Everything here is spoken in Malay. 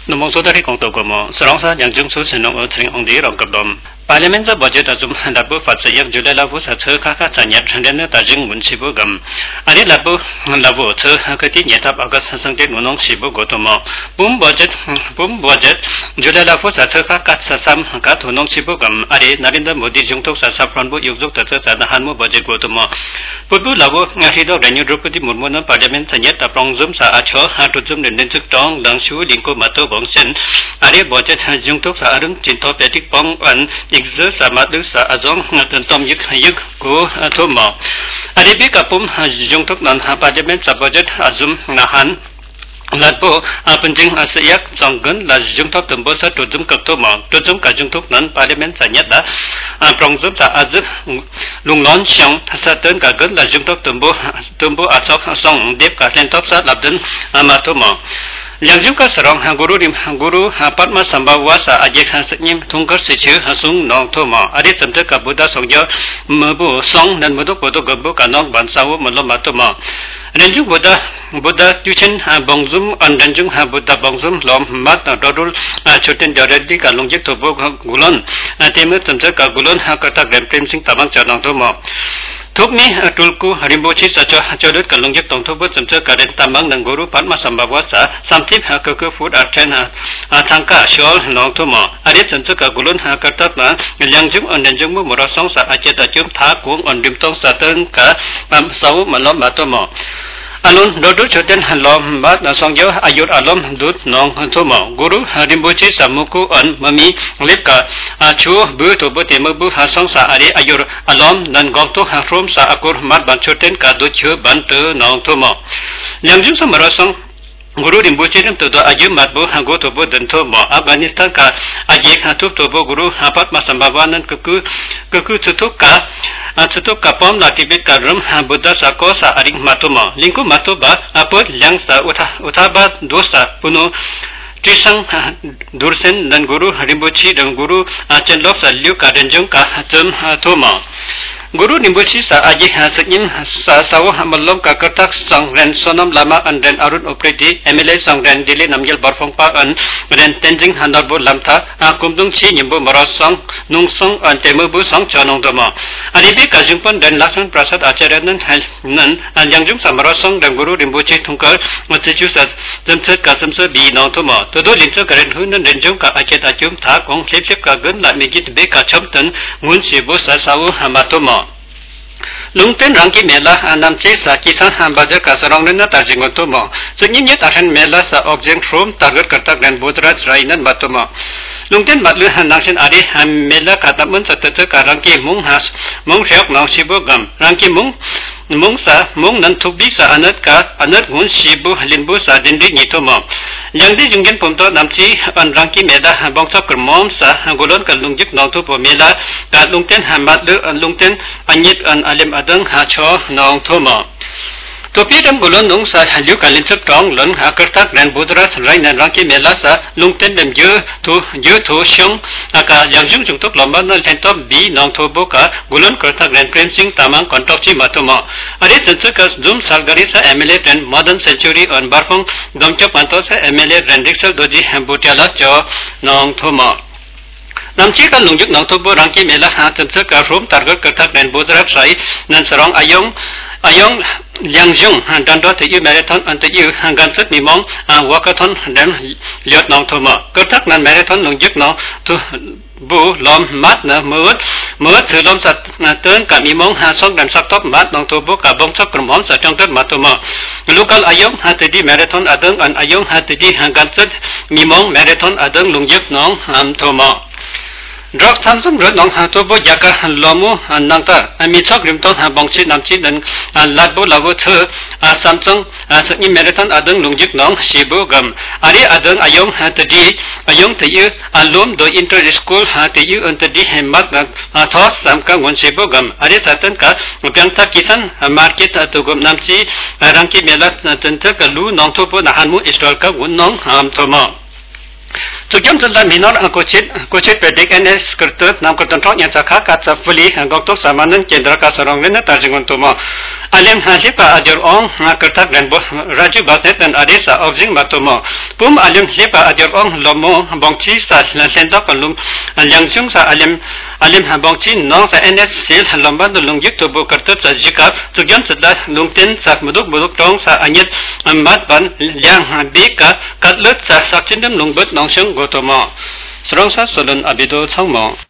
Nomong saudari kong toko mo, serangsa yang jung su senong o sering ong di rong kabdom. Parlimen sa budget azum labu fatsa yak julai labu sa tse kaka chanyat rene ta jing mun sibu gam. Ani labu tse kati nyetap agas sangte nunong sibu gotomo. Bum budget julai labu sa tse kaka sasam ka thunong sibu gam. Ari Narendra Modi jungtok sa sapran bu yugjuk ta tse sa hanmu budget gotomo. Putbu labu ngari do Renu Draupadi Murmu na parlimen sanyat ta prong zum sa acho hatu zum den chuk tong dang shu lingko mato bongsen. Ari budget jungtok sa arung cinto petik pong an exer sama du sa azong tentom yuk ko thomo aribi kapum jungtok nan parliament sa budget azum nahan latpo penjing asyak songgun la jungtok tembo sa tujum kaptomo tujum ka jungtok nan parliament sa nyata prongzum sa azuk lunglon syang sa ten ka gun la jungtok tembo asok song dep ka sentop sa labden amatomo yang juga serong guru Padma Sambhawa sa ajek hasnyim tungkar seche hasung nong thoma ade samte ka buddha songyo mebu song dan modok bodok gabu kanong bansawo melom matoma renjung buddha tuchen bongzum an renjung buddha bongzum lom mat dodul choten jaredi ka longjek thobo gulon teme samte ka gulon kata gremprem sing tamang chanong thoma Thukni tulku Rimbochi sa chodot kalungjek tongthobot samse karen tamang nang guru Padma Sambhawa sa samtip hakku food arten thangka shol nong thomo are samse ka gulun hakartat na yangjum ondenjung mu morasong sa achet achum tha kung ondim tong sa teng ka sawu malom matomo alun dodul choten halom bat na songyo ayur alom dut nong thomo guru Rimbochi samuku on mami lepka chu bu to bo temu bu hasong sa are ayur alom dan gongto hafrom sa akur mat ban choten ka do chu ban te nong thomo yangjum sa marasong Guru Rimbochi rim to ajum mat bo hago to bo den thomo Afghanistan ka aje khatuk to bo guru Padma Sambhawa nan kuku chutuk ka pom la tibet ka rum buddha sa ko sa aring matomo lingku matoba apot yang sa utaba dosa puno Trisang Dursen dan Guru Rimbochi dan Guru Chenlok sa liu ka denjung ka hatum thomo Guru Rimbochi sa aji hasnyim sa sawo hamalom ka kertak songren sonam lama an den arun opreti MLA songren dili namgel barfong pa an ren tenzing handarbo lamtha kumdung chi nyimbo marasong nungsong an temubu song chonong doma aribi kajungpon den laksan prasad acharya nan anjangjum sa marasong dan Guru Rimbochi thungkar machichu sa jamset kasamsa bi nong thoma todo linso karen hunan renjung ka achet achum tha kong khlepsep ka gun la mejit be ka chomtan mun sibo sa sawo hamatomo Lungten rangki mela namche sa kisan hambaja ka sarong na tarjingon tomo sunyinya tarhan mela sa object from target karta grand bodrat rainan batomo lungten matlu nangshin ari mela katamun satata karangki mung ryak nang sibo gam rangki mung nan thubik sa anat gun sibu linbu sa dindri nitomo yangdi jungen pomto namchi an rangki mela bongsa kermom sa golon kalungjik nang tu mela ka lungten hamatlu lungten anyit an alim adang hacho nong thomo Topi dam golon nong sa halyu kalin chak tong lon hakartak ran budrat rai nan rangki mela sa lungten dem je to shong aka yangjung jungtok lomba na lentop bi nong thobo ka golon kartak ran premsing tamang kontok chi matomo are chenchak ka zum salgari sa MLA ran modern century on barfong gamchok panto sa MLA ran riksal doji hambutiala cho nong thomo Namchi ka lungjuk nong thobo rangki mela ha chenchak ka rom target kartak ran budrat rai nan sarong ayong Liangjung dan do yu marathon an yu gansat mimong wakathon dem liot nong thomo kertak nan marathon lungjuk no tu bu lom mat na mut thulom sat na ten ka mimong ha sok dan saktop mat nong thobo ka bong sok kromom sa chongtet matomo local ayong hatidi marathon adang an ayong hatidi gansat mimong marathon adang lungjuk nong thomo Drop Samsung Red Long Hatobo Yaka Lomo and Nanta, and Mitok Rimton Habongchi Namchi and Labo Lavo Samsung as in Marathon Adang Lungjik Long, Shibu Gum, Ari Adang Ayong Hatadi, Ayong to you, Alum do inter school Hati you and the D Mat Toss Samka one Shibu Gum, Ari Satanka, Pianta Kisan, Market to Gum Namchi, Ranki Melat Tentaka Lu, Nong Topo Nahamu Istolka, one Nong Ham Tomo. Thực dân dân là mình nói cô chết về đích NS cực tốt nằm cực tận trọng nhận ra khác cả sa phuli góc tốt sa manen trên đó cả sarong lên ta chỉ còn tụi mà alim hasip và ajar ong cực thắc đến bộ raju bát nên adesa obzing mà tụi mà pum alim hasip và ajar ong lomo bong chi sa sen đó còn lum yang chung sa alim bong chi nong sa NS sil lomba do lung yuk tụi bộ cực tốt sa jikap thực dân dân là lung tin sa muduk trong sa anyet mat ban yang đi cả cắt lướt sa sắc trên đám lung bớt nong chung go tụi mà Serong sa solon abido changmo